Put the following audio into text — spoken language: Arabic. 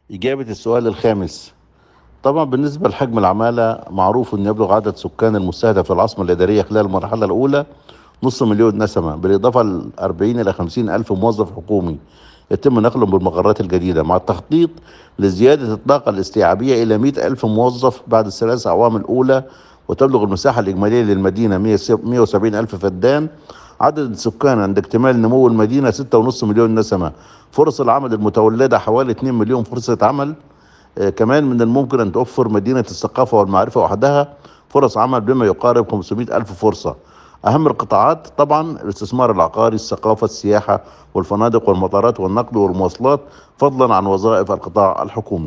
إجابة السؤال الخامس. طبعا بالنسبة لحجم العمالة، معروف أن يبلغ عدد سكان المستهدف في العاصمة الإدارية خلال المرحلة الأولى نص مليون نسمة، بالإضافة ل 40 إلى 50 ألف موظف حكومي يتم نقلهم بالمقرات الجديدة، مع التخطيط لزيادة الطاقة الاستيعابية إلى 100 ألف موظف بعد الثلاث أعوام الأولى، وتبلغ المساحة الإجمالية للمدينة 170 ألف فدان. عدد السكان عند اكتمال نمو المدينة 6.5 مليون نسمة. فرص العمل المتولدة حوالي 2 مليون فرصة عمل. كمان من الممكن أن توفر مدينة الثقافة والمعرفة وحدها فرص عمل بما يقارب 500 ألف فرصة. أهم القطاعات طبعا الاستثمار العقاري، الثقافة، السياحة والفنادق والمطارات والنقل والمواصلات، فضلا عن وظائف القطاع الحكومي.